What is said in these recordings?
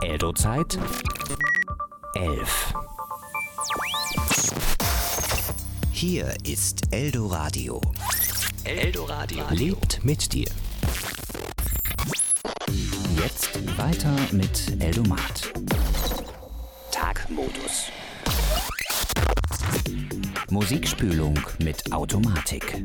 Eldo-Zeit 11. Hier ist Eldoradio. Eldoradio lebt mit dir. Jetzt weiter mit Eldomat. Tagmodus. Musikspülung mit Automatik.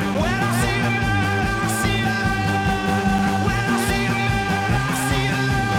See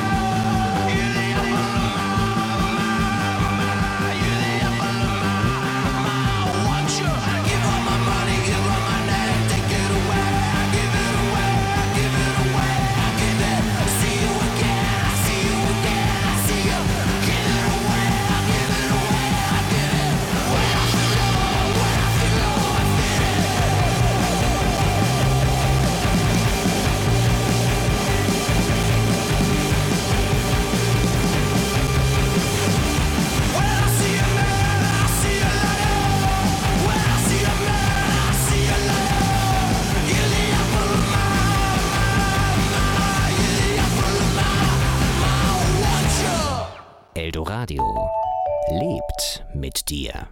mit dir.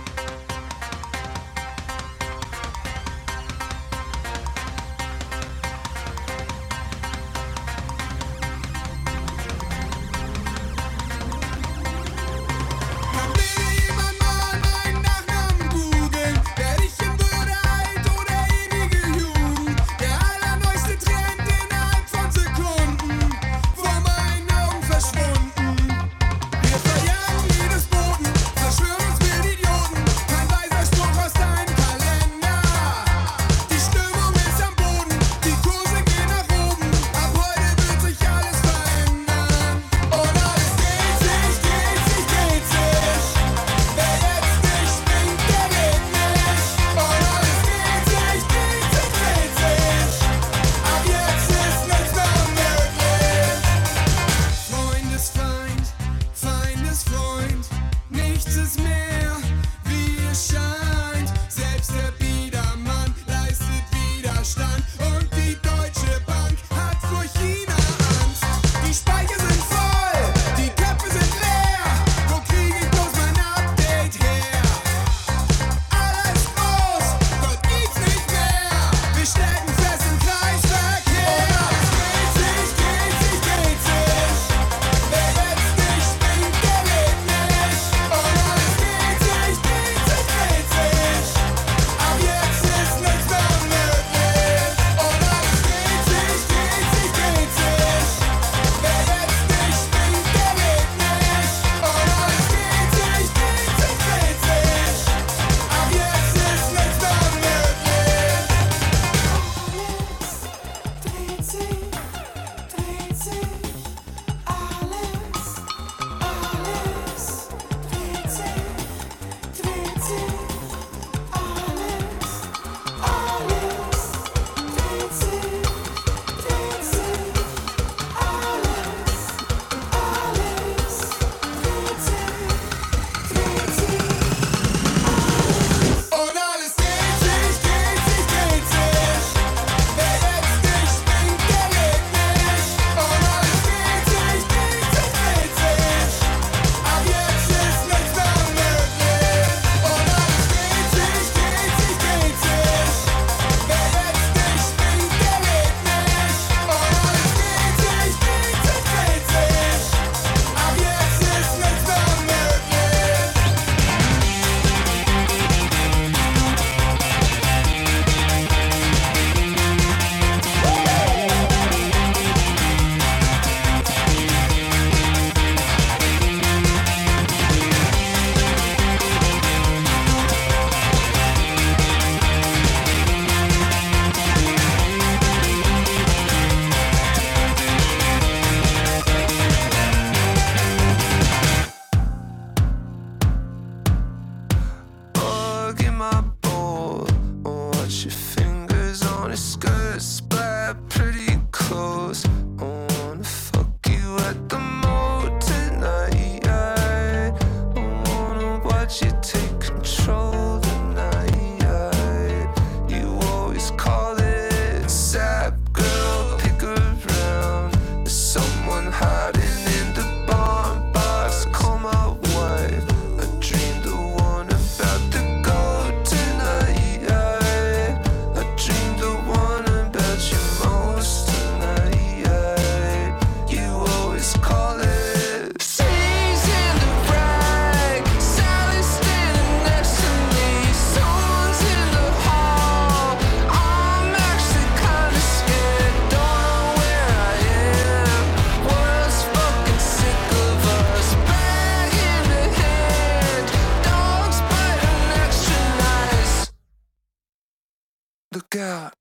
Look out.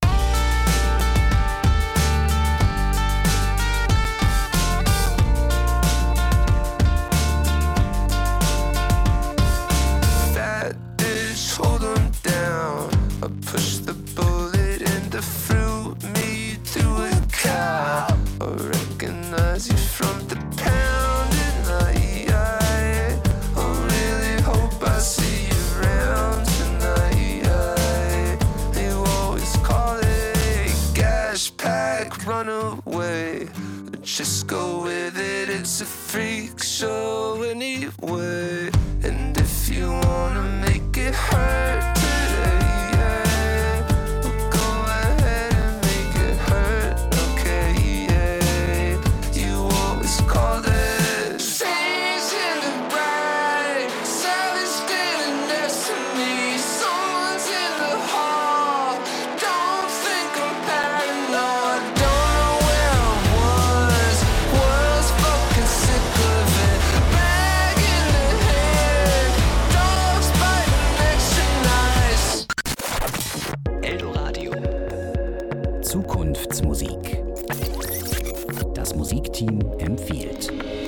That bitch, hold 'em down. I pushed the bullet and the fruit me through a cow. I recognize you from the pounding night. I really hope I see you around tonight. You always call it gas pack runaway. Just go with it, it's a freak show anyway. And if you Zukunftsmusik. Das Musikteam empfiehlt.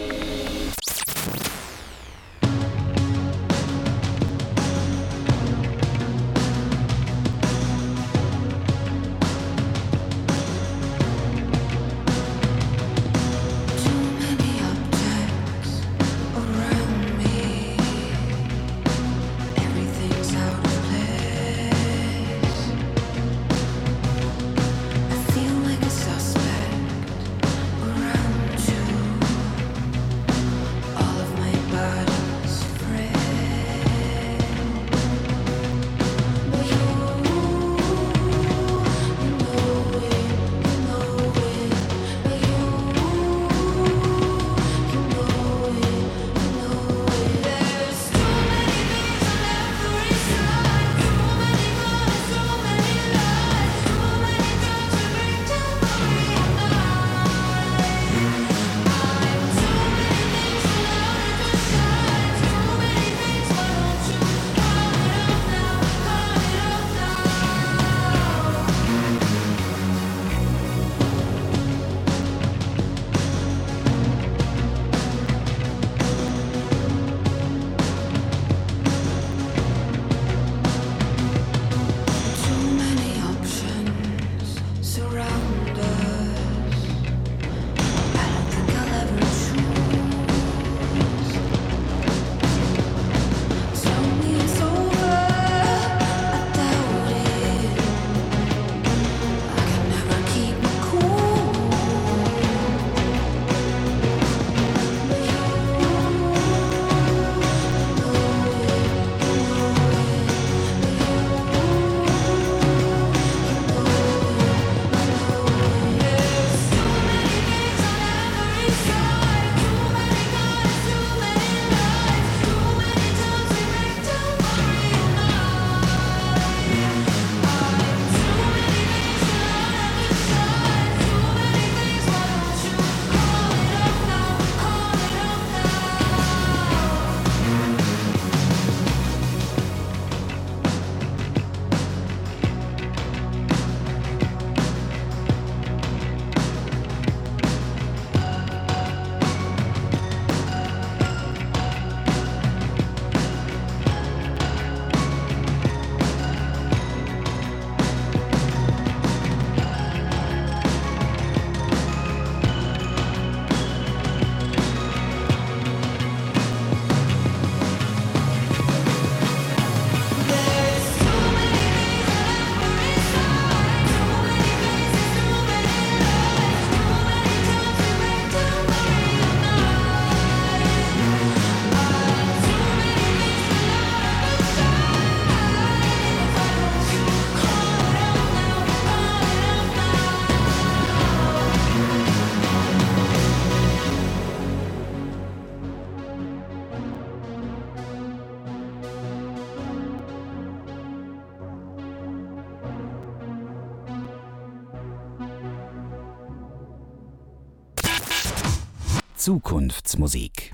Zukunftsmusik.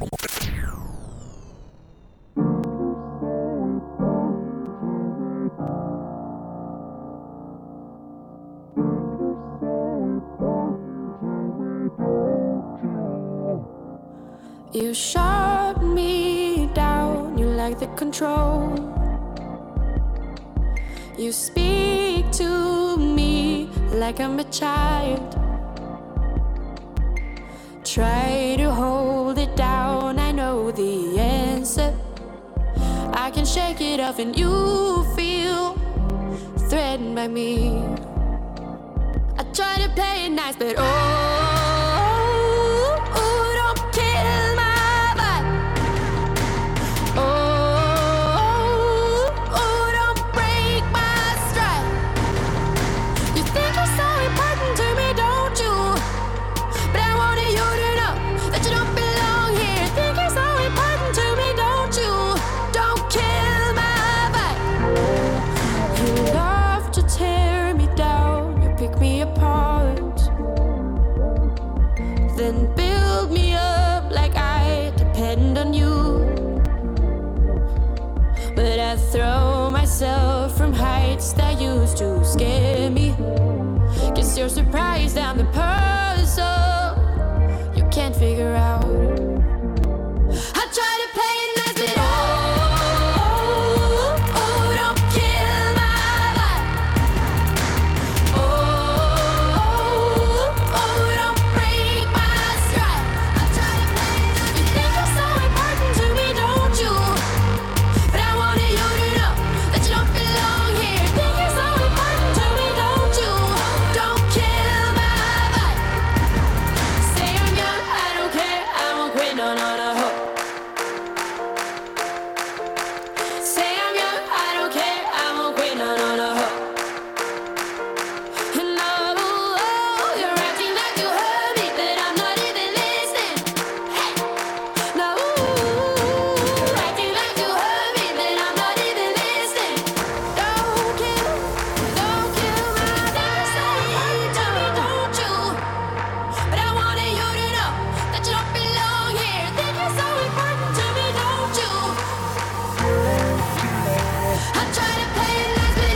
You shut me down, you like the control. You speak to me like I'm a child. Try to hold it down, I know the answer. I can shake it off and you feel threatened by me. I try to play it nice, but don't kill my vibe. Don't break my stride. You think you're so important to me, don't you? But I wanted you to know that you don't belong here. Think you're so important to me, don't you? Don't kill my vibe. You love to tear me down, you pick me apart, then build me up like I depend on you. But I throw myself from heights that used to scare me. 'Cause you're surprised I'm the person you can't figure out. I try to play it nice, but don't kill my vibe. Don't break my stride. I try to play it nice. You think you're so important to me, don't you? But I wanted you to know that you don't belong here. Think you're so important to me, don't you? Don't kill my vibe. Say I'm young, I don't care, I won't quit, no, no, no. Say I'm young, I don't care, I won't quit, no, no, no. No, you're acting like you heard me, but I'm not even listening. Hey, no, acting like you heard me, but I'm not even listening. Don't kill my vibe. Tell me, don't you? But I wanted you to know that you don't belong here. Think you're so important to me, don't you? I try to play it nice, but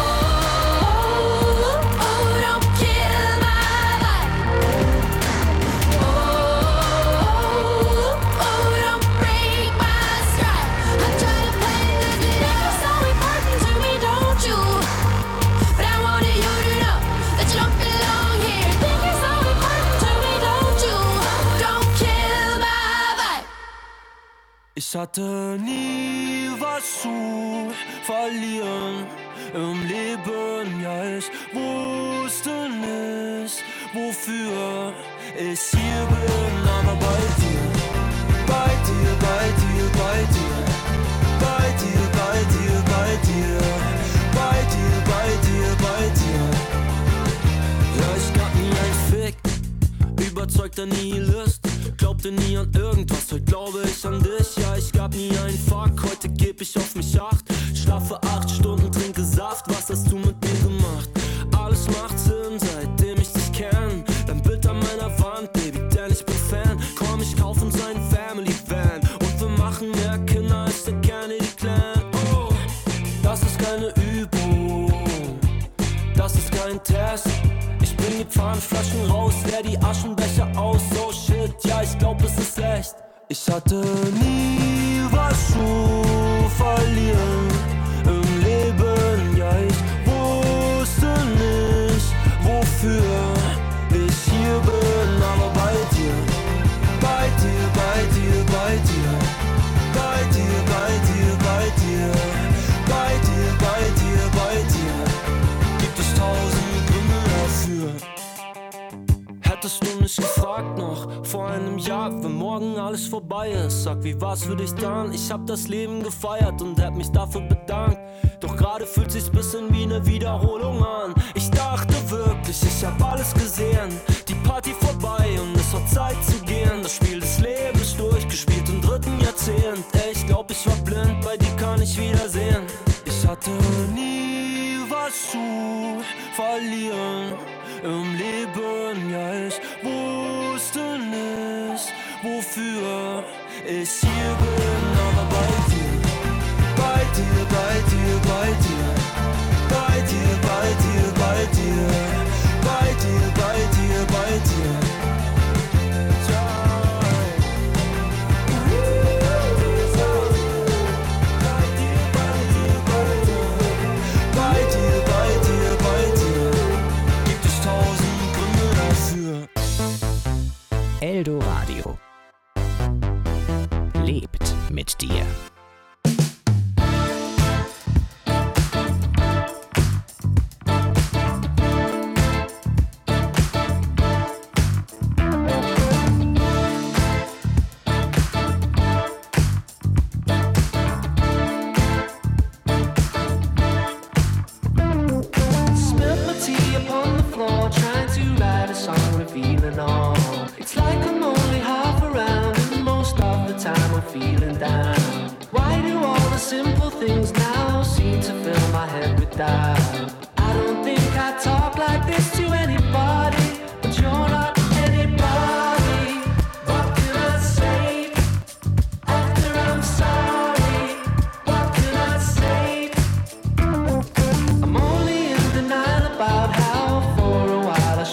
don't kill my vibe. Don't break my stride. I try to play it nice, but you're so important to me, don't you? But I wanted you to know that you don't belong here. Think you're so important to me, don't you? Don't kill my vibe. Ich hatte nie was zu verlieren im Leben, ja ich wusste nicht, wofür ich hier bin, aber bei dir, bei dir, bei dir, bei dir, bei dir, bei dir, bei dir, bei dir, bei dir, bei dir. Ja, ich gab nie einen Fick, überzeugter Nihilist, glaubte nie an irgendwas, heute glaube ich an dich. Ja, ich gab nie einen Fuck, heute geb ich auf mich acht. Schlafe 8 Stunden, trinke Saft, was hast du mit mir gemacht? Alles macht Sinn, seitdem ich dich kenn. Dein Bild an meiner Wand, Baby, denn ich bin Fan. Komm, ich kauf uns einen Family Van und wir machen mehr Kinder als der Kennedy Clan. Oh, das ist keine Übung, das ist kein Test. Ich bring die Pfandflaschen raus, leer die Aschenbecher aus. Oh shit, ja, ich glaub, es ist echt. Ich hatte nie was zu verlieren im Leben. Ja, ich wusste nicht, wofür ich hier bin. Aber bei dir, bei dir, bei dir, bei dir, bei dir, bei dir, bei dir, bei dir, bei dir, bei dir, gibt es 1000 Gründe dafür. Hättest du mich gefragt noch vor einem Jahr, wenn morgen alles vorbei ist, sag, wie war's für dich dann? Ich hab das Leben gefeiert und hätt mich dafür bedankt. Doch gerade fühlt sich's bisschen wie eine Wiederholung an. Ich dachte wirklich, ich hab alles gesehen, die Party vorbei und es war Zeit zu gehen. Das Spiel des Lebens durchgespielt im 3. Jahrzehnt. Ey, ich glaub, ich war blind, bei dir kann ich wiedersehen. Ich hatte nie was zu verlieren im Leben, ja, ich wusste nicht, wofür ich hier bin, aber bei dir, bei dir, bei dir, bei dir, bei dir, bei dir, bei dir, bei dir, bei dir, bei dir. Eldoradio lebt mit dir. About how for a while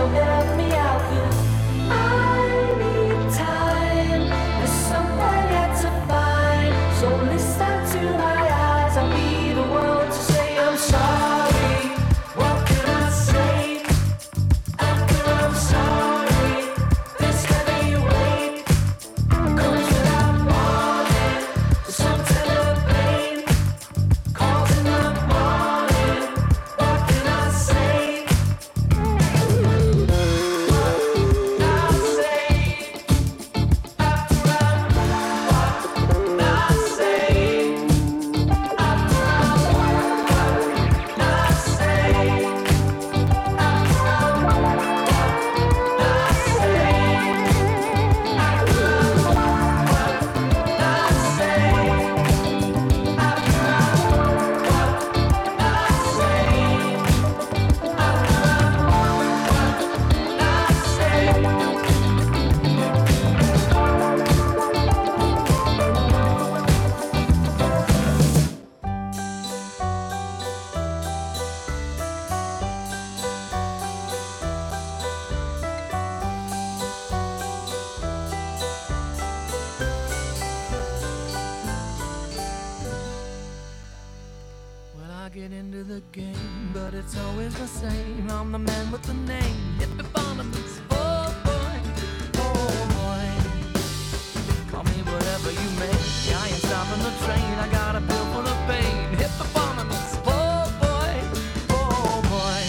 It's always the same. I'm the man with the name, Hippopotamus. Oh boy, oh boy. Call me whatever you may. I ain't stopping the train. I got a bill for the pain. Hippopotamus. Oh boy, oh boy.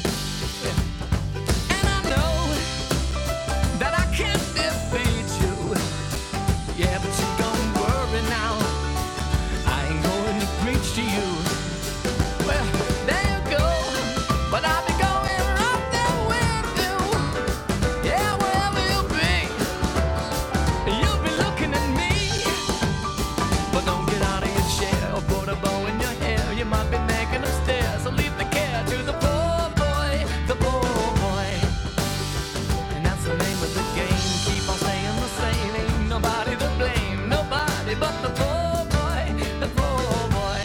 And I know that I can't defeat you. Yeah, but you don't worry now. I ain't going to preach to you. Well, there you go. But I'll be going right there with you. Yeah, wherever you'll be, you'll be looking at me. But don't get out of your chair or put a bow in your hair. You might be making a stare, so leave the care to the poor boy, the poor boy. And that's the name of the game. Keep on staying the same. Ain't nobody to blame, nobody but the poor boy, the poor boy.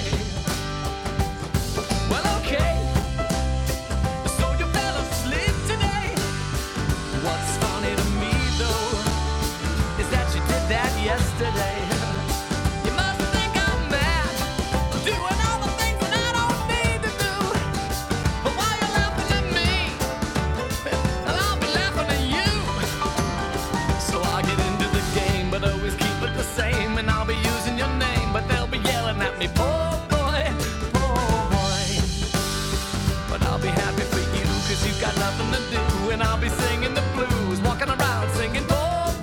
Well, okay. Yesterday, you must think I'm mad, doing all the things that I don't need to do. But while you're laughing at me, I'll be laughing at you. So I'll get into the game, but always keep it the same. And I'll be using your name, but they'll be yelling at me, poor boy, poor boy. But I'll be happy for you, 'cause you've got nothing to do. And I'll be singing the blues, walking around singing, poor boy.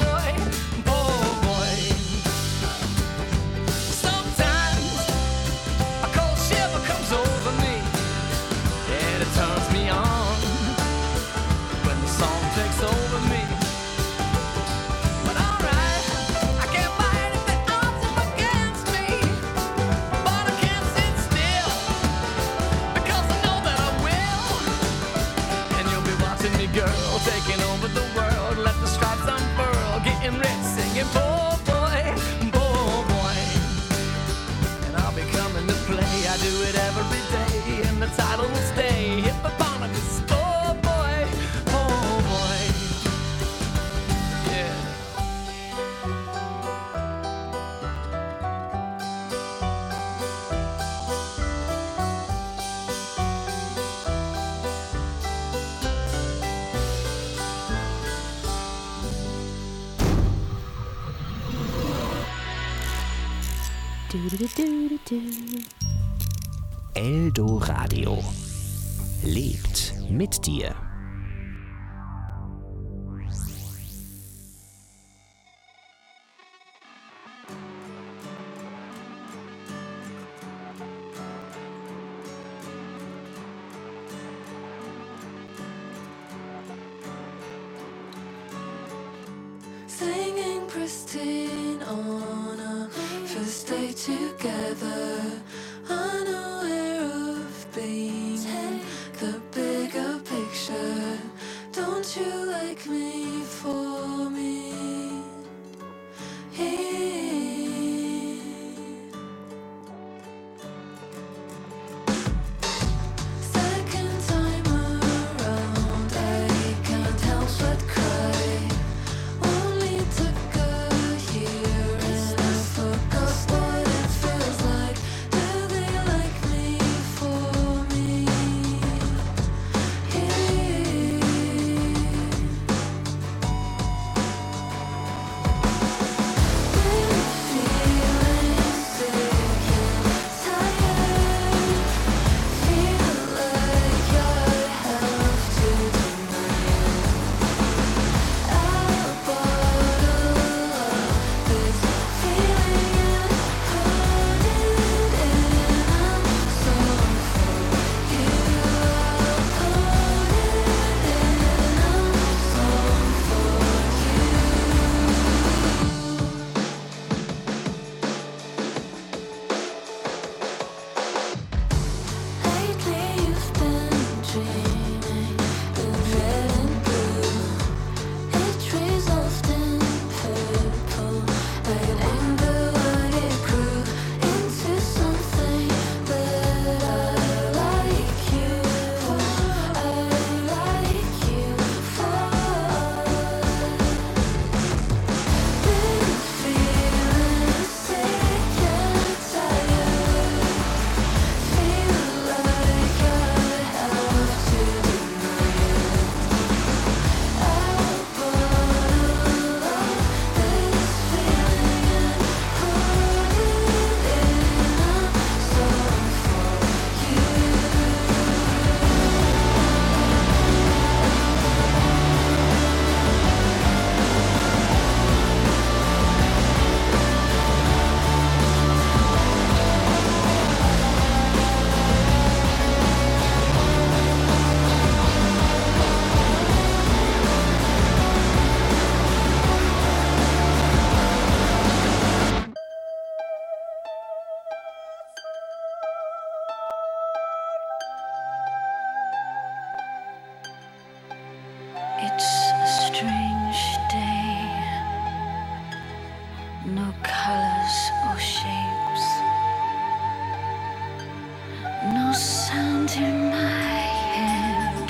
Over me, but alright, I can't fight if the odds are against me, but I can't sit still, because I know that I will, and you'll be watching me, girl, taking over the world, let the stripes unfurl, getting rich, singing, poor boy, and I'll be coming to play, I do it every day, and the title will stay, Hippopotamus. Eldoradio lebt mit dir. Singing pristine on a first day together, unaware of being in the bigger picture. Don't you like me for me? Second time around, I can It's a strange day. No colors or shapes. No sound in my head.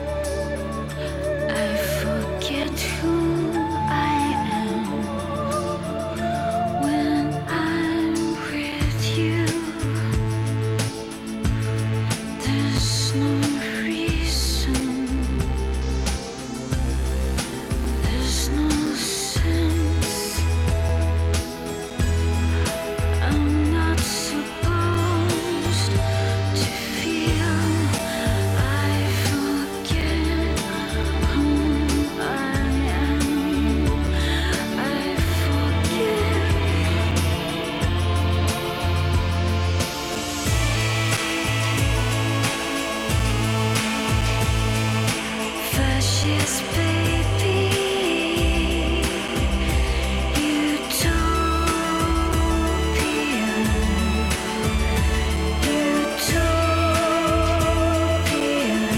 I forget who I am when I'm with you. There's no reason. There's no sense. I'm not supposed to feel. I forget who I am. I forget. Fascist baby, utopian, utopian.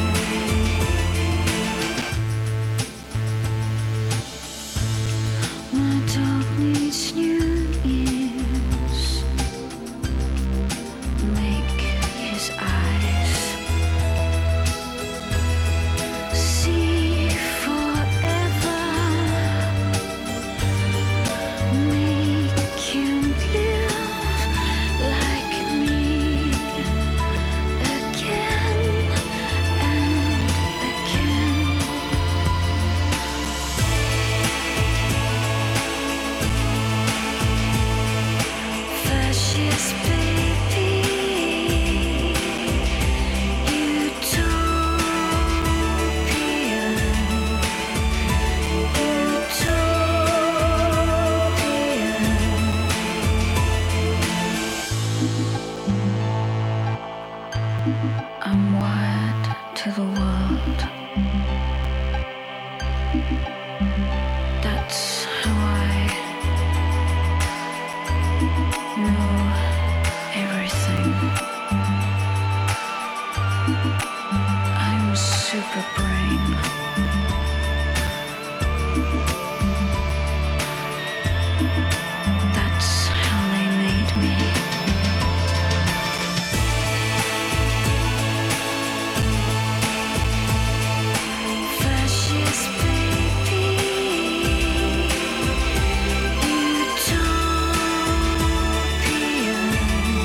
My dog needs new ears. Make his eyes see forever. Make him live like me again and again. Fascist baby, utopian, utopian. I'm wired to the world. That's how I know everything. I'm super brain. That's how they made me. Fascist baby, utopian,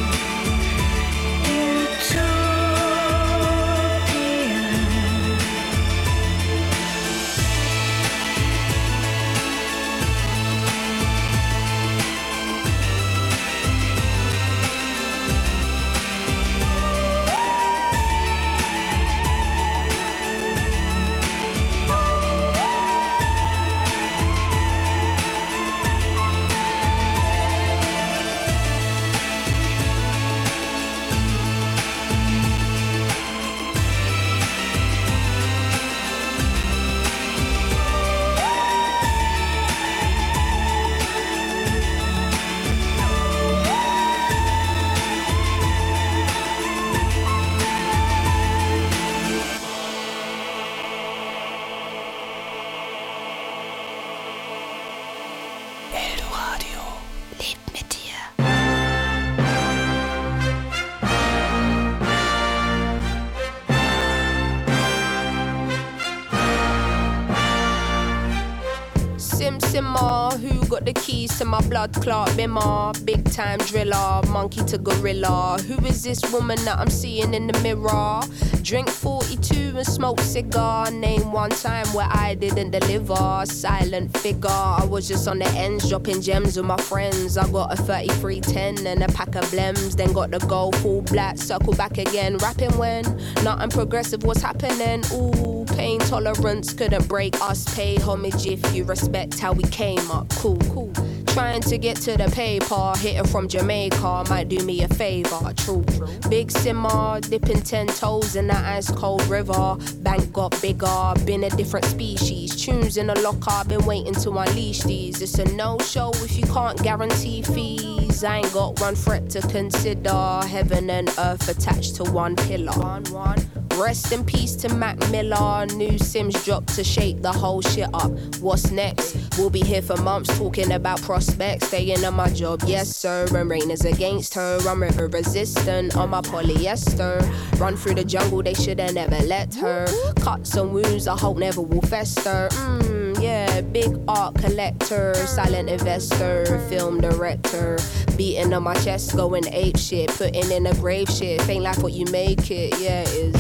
Simmer, who got the keys to my blood clot bimmer? Big time driller, monkey to gorilla. Who is this woman that I'm seeing in the mirror? Drink 42 and smoke cigar. Name one time where I didn't deliver. Silent figure, I was just on the ends dropping gems with my friends. I got a 3310 and a pack of blems. Then got the gold full black, circle back again. Rapping when nothing progressive was happening. Ooh, pain tolerance couldn't break us. Pay homage if you respect how we came up. Cool. Trying to get to the paper, hitting from Jamaica might do me a favor. True. Big simmer, dipping 10 toes in that ice cold river. Bank got bigger, been a different species. Tunes in the locker, been waiting to unleash these. It's a no-show if you can't guarantee fees. days, I ain't got one threat to consider. Heaven and earth attached to one pillar. Rest in peace to Mac Miller. New Sims dropped to shake the whole shit up. What's next? We'll be here for months talking about prospects. Staying on my job, yes sir. And rain is against her. I'm river resistant on my polyester. Run through the jungle, they shoulda never let her. Cuts and wounds I hope never will fester. Yeah, big art collector, silent investor, film director. Beating on my chest, going ape shit, putting in a grave shit. Ain't like what you make it, yeah it is.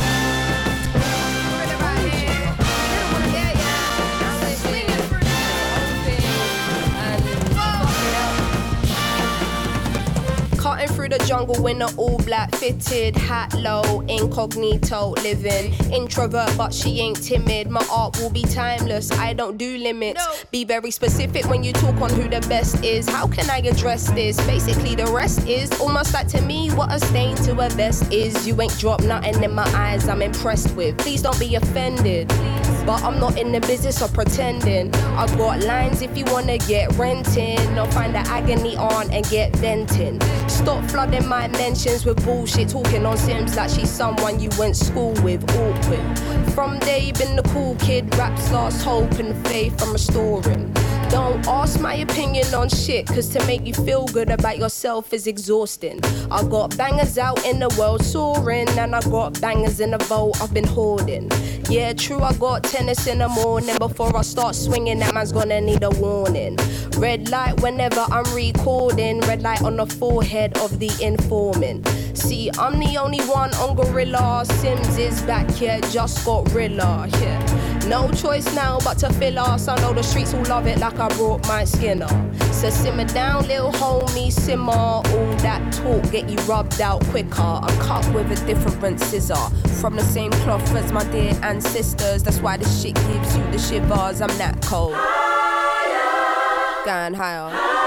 Cutting through the jungle in an all-black fitted hat low, incognito living. Introvert but she ain't timid. My art will be timeless, I don't do limits. Be very specific when you talk on who the best is. How can I address this? Basically the rest is almost like to me what a stain to a vest is. You ain't dropped nothing in my eyes I'm impressed with. Please don't be offended, but I'm not in the business of pretending. I got lines if you wanna get renting, or find the agony on and get venting. Stop flooding my mentions with bullshit, talking on Sims like she's someone you went school with. Awkward. From day been the cool kid, raps lost hope and faith I'm restoring. Don't ask my opinion on shit, cause to make you feel good about yourself is exhausting. I got bangers out in the world soaring, and I got bangers in the vault I've been hoarding. Yeah, true, I got tennis in the morning. Before I start swinging, that man's gonna need a warning. Red light whenever I'm recording, red light on the forehead of the informant. See, I'm the only one on Gorilla. Sims is back here, just got Rilla, yeah. No choice now but to fill us. I know the streets will love it like I brought my Skinner. So simmer down, little homie, simmer. All that talk get you rubbed out quicker. I'm cut with a different scissor, from the same cloth as my dear ancestors. That's why this shit gives you the shivers. I'm that cold. Going higher.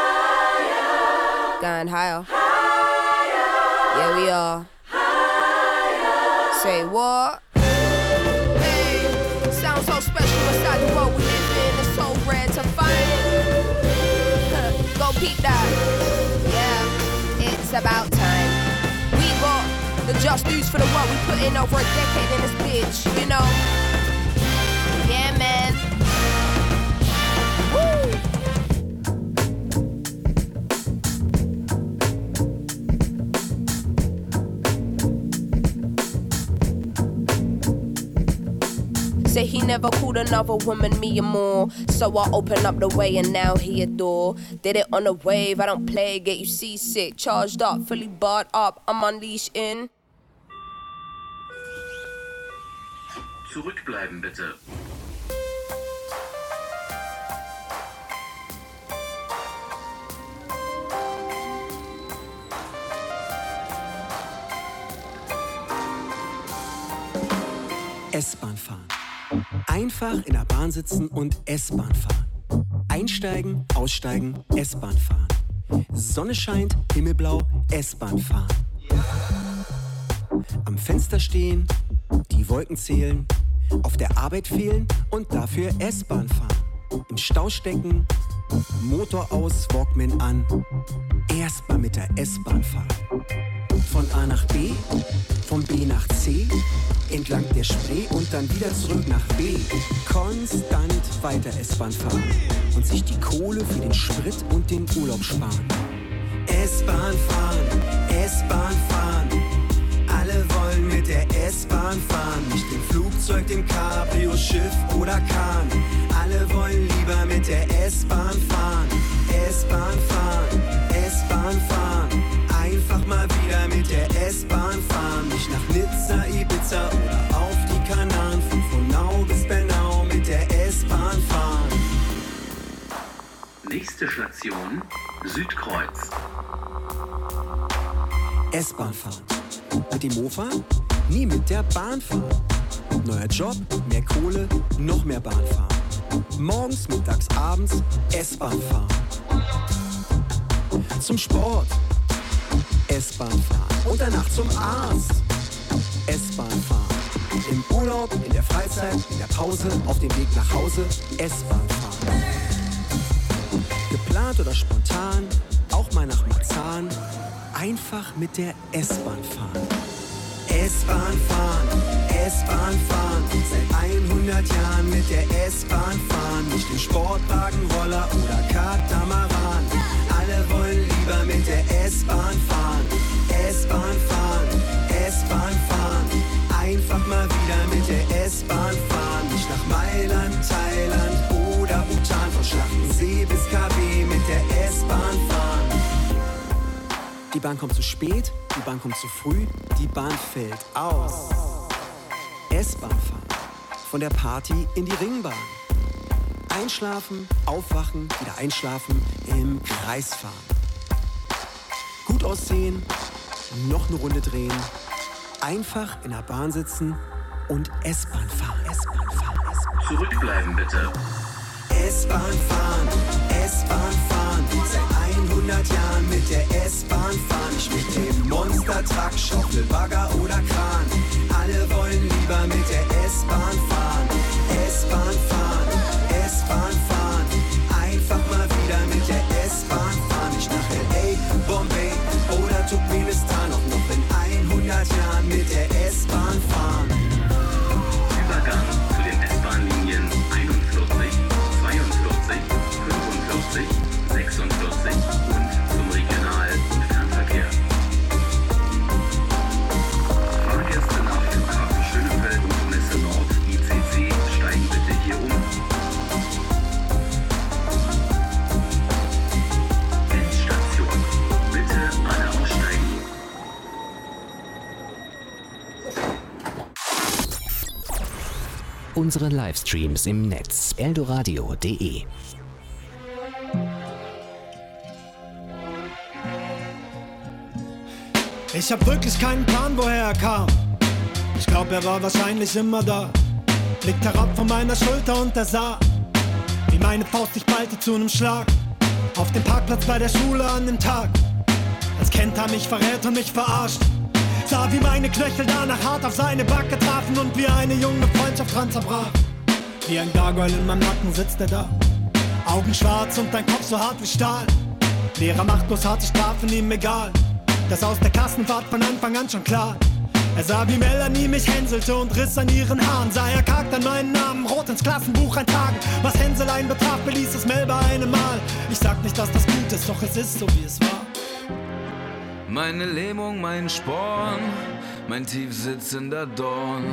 Going higher. Yeah, we are. Say what? Sounds so special inside the world we live in. It's so rare to find. Go peep that. Yeah, it's about time. We got the just dues for the work we put in over a decade in this bitch, you know? Yeah, man. Woo! Say he never called another woman me and more. So I open up the way and now he adore. Did it on a wave, I don't play, get you seasick. Charged up, fully barred up, I'm unleashed in. Zurückbleiben bitte. S-Bahn fahren. Einfach in der Bahn sitzen und S-Bahn fahren. Einsteigen, aussteigen, S-Bahn fahren. Sonne scheint, himmelblau, S-Bahn fahren. Am Fenster stehen, die Wolken zählen, auf der Arbeit fehlen und dafür S-Bahn fahren. Im Stau stecken, Motor aus, Walkman an, erstmal mit der S-Bahn fahren. Von A nach B, von B nach C, entlang der Spree und dann wieder zurück nach B. Konstant weiter S-Bahn fahren und sich die Kohle für den Sprit und den Urlaub sparen. S-Bahn fahren, S-Bahn fahren. Alle wollen mit der S-Bahn fahren, nicht im Flugzeug, dem Cabrio, Schiff oder Kahn. Alle wollen lieber mit der S-Bahn fahren, S-Bahn fahren, S-Bahn fahren. Einfach mal wieder mit der S-Bahn fahren, nicht nach Nizza, Ibiza oder auf die Kanaren. Von Frohnau bis Bernau mit der S-Bahn fahren. Nächste Station, Südkreuz. S-Bahn fahren. Mit dem Mofa? Nie mit der Bahn fahren. Neuer Job, mehr Kohle, noch mehr Bahn fahren. Morgens, mittags, abends S-Bahn fahren. Zum Sport S-Bahn fahren. Und danach zum Arzt S-Bahn fahren. Im Urlaub, in der Freizeit, in der Pause, auf dem Weg nach Hause S-Bahn fahren. Geplant oder spontan, auch mal nach Marzahn, einfach mit der S-Bahn fahren. S-Bahn fahren, S-Bahn fahren, seit 100 Jahren mit der S-Bahn fahren. Nicht im Sportwagen, Roller oder Katamaran. Alle wollen lieber mit der S-Bahn fahren. S-Bahn fahren, S-Bahn fahren. Einfach mal wieder mit der S-Bahn fahren. Nicht nach Mailand, Thailand oder Bhutan. Von Schlachtensee bis KB mit der S-Bahn fahren. Die Bahn kommt zu spät, die Bahn kommt zu früh, die Bahn fällt aus. S-Bahn fahren, von der Party in die Ringbahn. Einschlafen, aufwachen, wieder einschlafen, im Kreis fahren. Gut aussehen, noch eine Runde drehen, einfach in der Bahn sitzen und S-Bahn fahren. S-Bahn fahren, S-Bahn. Zurückbleiben bitte. S-Bahn fahren, S-Bahn fahren, seit 100 Jahren mit der S-Bahn fahren. Nicht mit dem Monster-Truck, Schaufel, Bagger oder Kran. Alle wollen lieber mit der S-Bahn fahren. S-Bahn fahren, S-Bahn fahren. Einfach mal wieder mit der S-Bahn fahren. Nicht nach L.A., Bombay oder Turkmenistan. Auch noch in 100 Jahren mit der S-Bahn fahren. Übergang zu den S-Bahn-Linien 41, 42, 45, 46 und zum Regional- und Fernverkehr. Fahrgäste nach Flughafen Schönefeld und Messe Nord ICC steigen bitte hier um. Endstation. Bitte alle aussteigen. Unsere Livestreams im Netz eldoradio.de. Ich hab wirklich keinen Plan, woher er kam. Ich glaub, er war wahrscheinlich immer da. Blickt herab von meiner Schulter und er sah, wie meine Faust sich ballte zu nem Schlag. Auf dem Parkplatz bei der Schule an dem Tag, als Kent er mich verrät und mich verarscht. Sah, wie meine Knöchel danach hart auf seine Backe trafen und wie eine junge Freundschaft dran zerbrach. Wie ein Gargoyle in meinem Nacken sitzt er da, Augen schwarz und ein Kopf so hart wie Stahl. Lehrer machtlos, harte Strafen ihm egal. Das aus der Klassenfahrt von Anfang an schon klar. Er sah, wie Melanie mich hänselte und riss an ihren Haaren. Sah er kargt an meinen Namen rot ins Klassenbuch eintragen. Was Hänselein betraf, beließ es Mel bei einem Mal. Ich sag nicht, dass das gut ist, doch es ist so, wie es war. Meine Lähmung, mein Sporn, mein tief sitzender Dorn.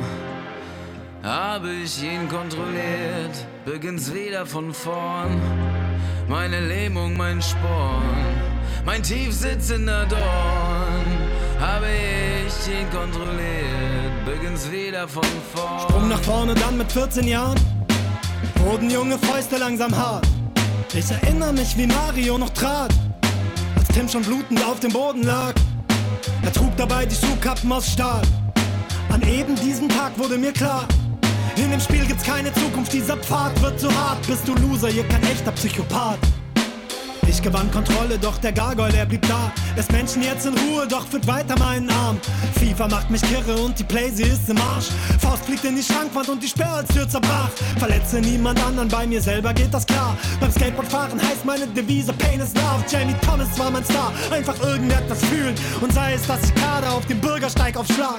Habe ich ihn kontrolliert, beginnt's wieder von vorn. Meine Lähmung, mein Sporn, mein tief sitzender Dorn. Habe ich ihn kontrolliert, beginnt's wieder von vorn. Sprung nach vorne, dann mit 14 Jahren wurden junge Fäuste langsam hart. Ich erinnere mich, wie Mario noch trat, als Tim schon blutend auf dem Boden lag. Er trug dabei die Schuhkappen aus Stahl. An eben diesem Tag wurde mir klar, in dem Spiel gibt's keine Zukunft, dieser Pfad wird zu hart. Bist du Loser, hier kein echter Psychopath. Ich gewann Kontrolle, doch der Gargoyle, er blieb da. Lässt Menschen jetzt in Ruhe, doch führt weiter meinen Arm. FIFA macht mich kirre und die Play, sie ist im Arsch. Faust fliegt in die Schrankwand und die Sperrholztür zerbrach. Verletze niemand anderen, bei mir selber geht das klar. Beim Skateboardfahren heißt meine Devise Pain is Love. Jamie Thomas war mein Star, einfach irgendetwas fühlen. Und sei es, dass ich gerade auf dem Bürgersteig aufschlag.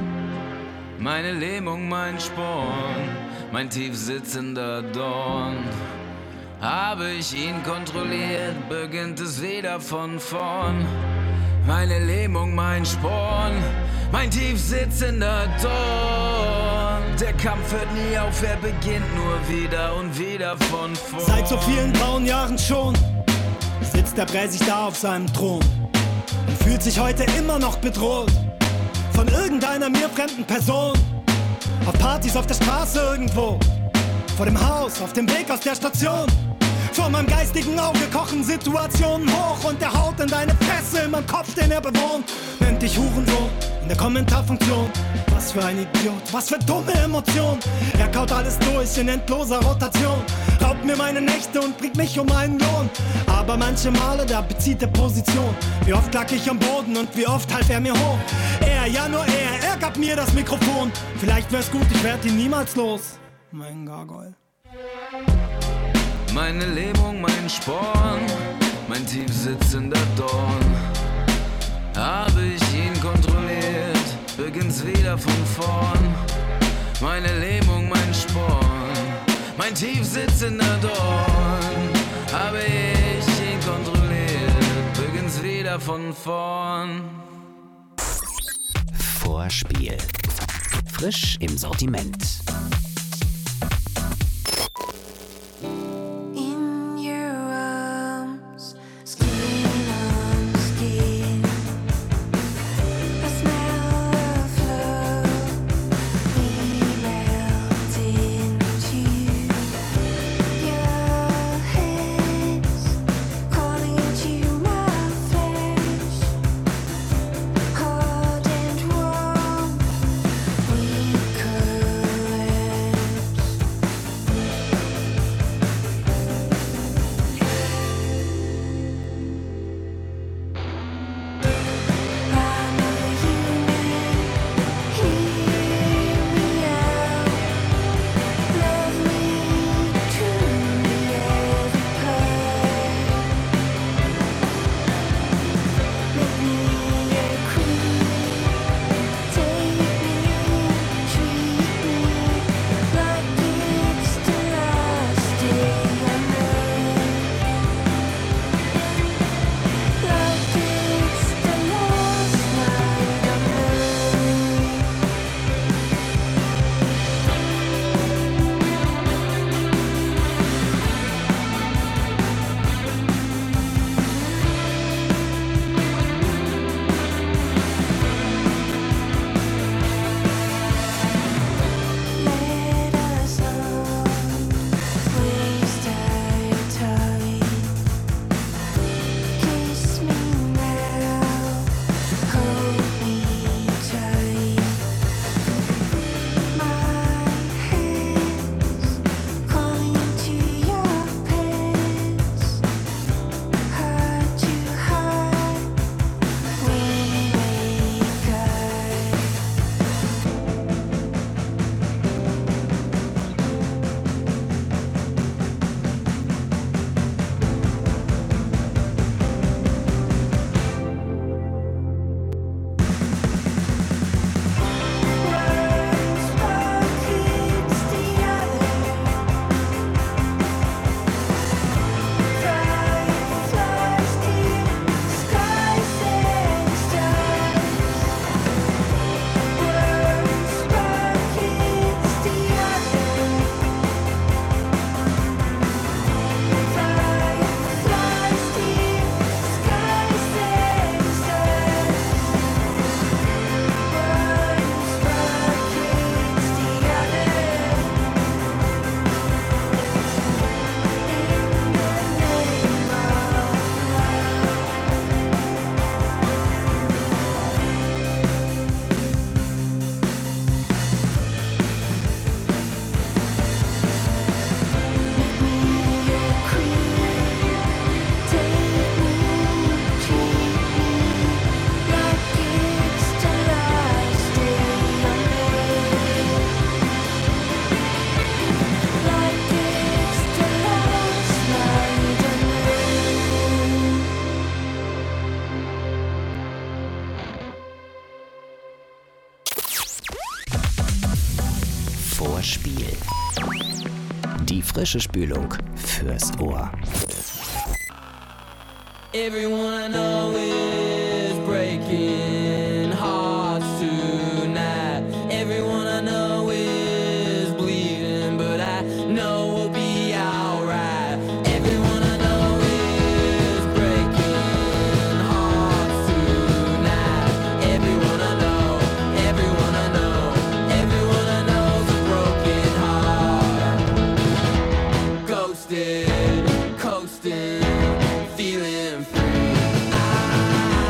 Meine Lähmung, mein Sporn, mein tief sitzender Dorn. Habe ich ihn kontrolliert, beginnt es wieder von vorn. Meine Lähmung, mein Sporn, mein tief sitzender Dorn. Der Kampf hört nie auf, er beginnt nur wieder und wieder von vorn. Seit so vielen grauen Jahren schon sitzt der Präsident da auf seinem Thron und fühlt sich heute immer noch bedroht von irgendeiner mir fremden Person. Auf Partys, auf der Straße irgendwo, vor dem Haus, auf dem Weg aus der Station. Vor meinem geistigen Auge kochen Situationen hoch und er haut in deine Fresse in meinem Kopf, den er bewohnt. Nennt dich Hurensohn in der Kommentarfunktion. Was für ein Idiot, was für dumme Emotionen. Er kaut alles durch in endloser Rotation, raubt mir meine Nächte und bringt mich um einen Lohn. Aber manche Male, da bezieht er Position. Wie oft lag ich am Boden und wie oft half er mir hoch. Er, ja nur er gab mir das Mikrofon. Vielleicht wär's gut, ich werd ihn niemals los, mein Gargoyle. Meine Lähmung, mein Sporn, mein tief sitzender Dorn. Habe ich ihn kontrolliert, beginnt's wieder von vorn. Meine Lähmung, mein Sporn, mein tief sitzender Dorn. Habe ich ihn kontrolliert, beginnt's wieder von vorn. Vorspiel. Frisch im Sortiment. Vorspiel. Die frische Spülung fürs Ohr. Everyone I know is breaking hearts tonight. Everyone I know is bleeding, but I know we'll be alright. Everyone I know is breaking hearts tonight. Everyone I know, everyone I know, everyone I know's a broken heart. Ghosted, coasting, feeling free.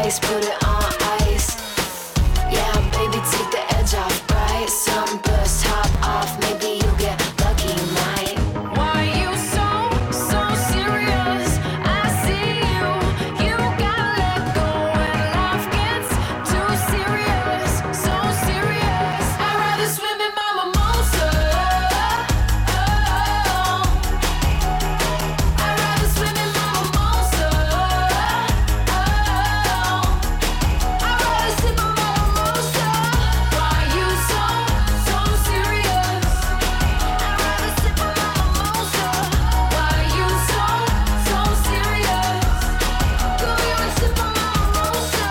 Please put it on ice. Yeah, baby, take the edge off, bright sunburst, hop off. Maybe you'll get lucky, night. Why you so serious? I see you. You gotta let go when life gets too serious, so serious. I'd rather swim in my mimosa. I'd rather swim in my mimosa. I'd rather sip on my mimosa. Why you so serious? I'd rather sip on my mimosa. Why you so serious? Go here and sip on my mimosa.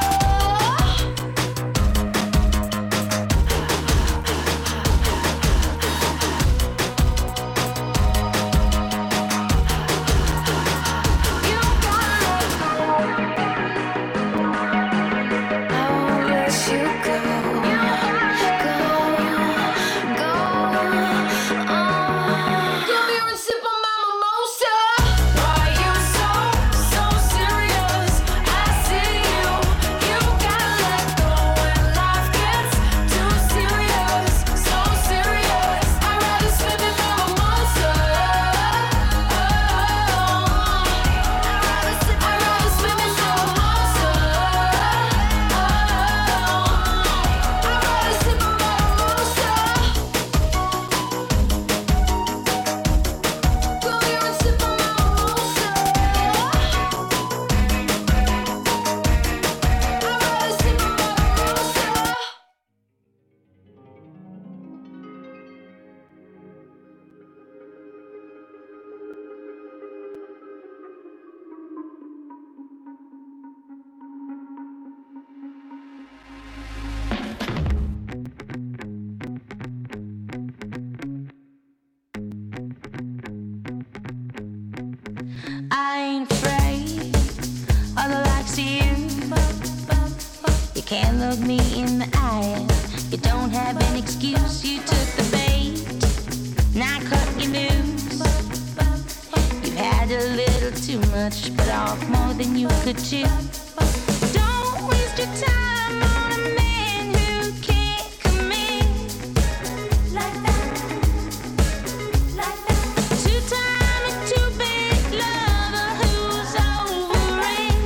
I ain't afraid of the likes of you. You can't look me in the eye. You don't have an excuse. You took the bait, not cut your loose. You've had a little too much, but off more than you could chew. Don't waste your time on a man who can't commit like that. Two-time and two-bit lover who's over it.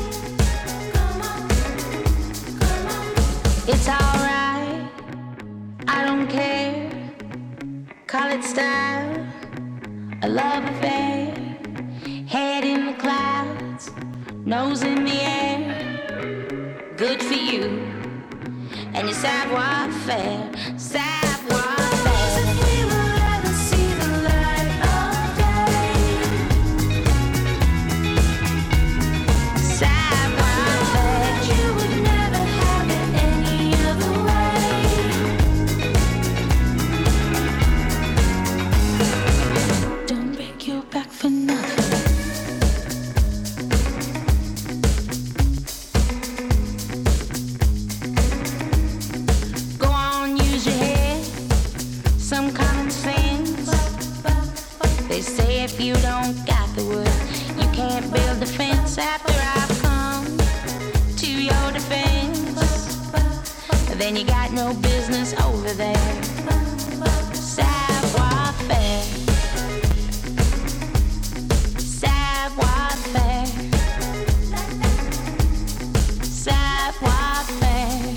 It's alright, I don't care. Call it style, a love affair. Head in the clouds, nose in the air. Good for you and your savoir-faire, savoir-faire. If we will ever see the light of day, savoir-faire. You would never have it any other way. Don't break your back for nothing. Go on, use your head, some common sense. They say if you don't got the wood, you can't build a fence. After I've come to your defense, then you got no business over there. Savoir-faire, savoir-faire, savoir-faire.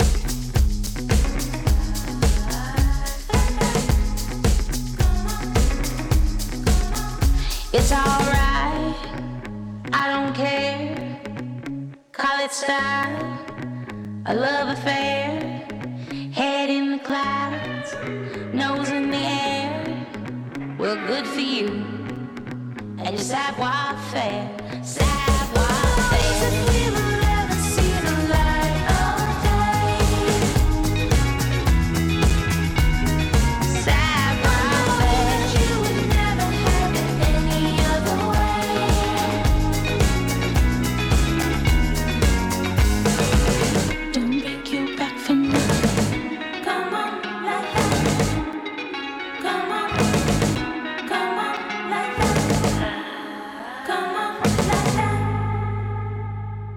It's alright, I don't care. Call it style, a love affair. Head in the clouds, nose in the air. Well, good for you and your savoir-faire, savoir-faire. If we will ever see the light of day, savoir-faire. You would never have it any other way. Don't break your back for nothing. Come on, like that. Come on, come on, like that. Come on, like that.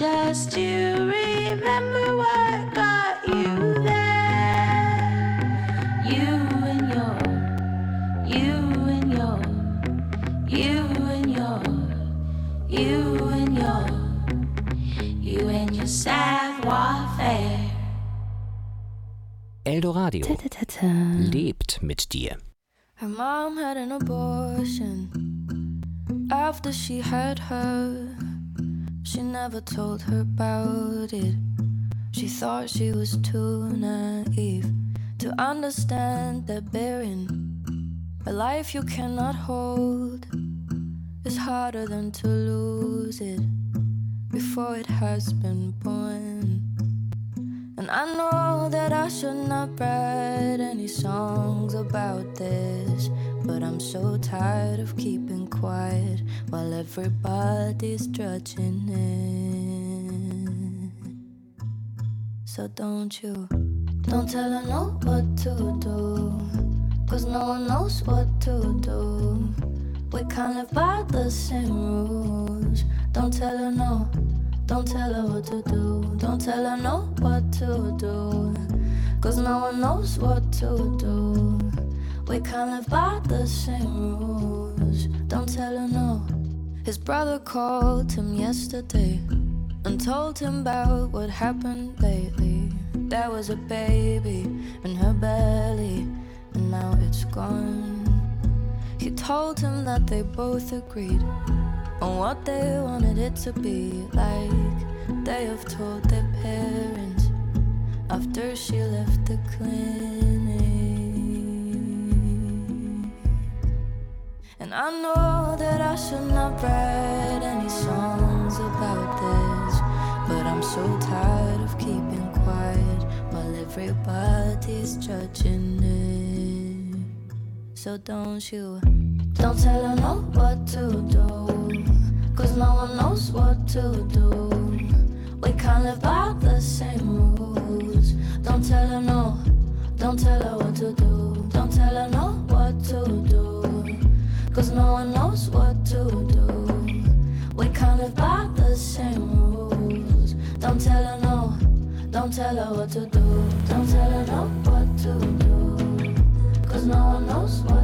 just to remember what got you there. You and your, you and your, you and your, you and your, you and your savoir-faire. Eldoradio lebt mit dir. Her mom had an abortion after she had her. She never told her about it. She thought she was too naive to understand that bearing a life you cannot hold is harder than to lose it before it has been born. And I know that I should not write any songs about this, but I'm so tired of keeping quiet while everybody's judging it. So don't tell her no what to do, 'cause no one knows what to do. We can't live by the same rules. Don't tell her no, don't tell her what to do. Don't tell her no what to do, 'cause no one knows what to do. We can't live by the same rules. Don't tell her no. His brother called him yesterday and told him about what happened lately. There was a baby in her belly and now it's gone. He told him that they both agreed on what they wanted it to be like. They have told their parents after she left the clinic. And I know that I should not write any songs about this, but I'm so tired of keeping quiet while everybody's judging it. So don't tell her no what to do, 'cause no one knows what to do. We can't live by the same rules. Don't tell her no, don't tell her what to do. Don't tell her no what to do, 'cause no one knows what to do. We can't live by the same rules. Don't tell her no, don't tell her what to do. Don't tell her no what to do, 'cause no one knows what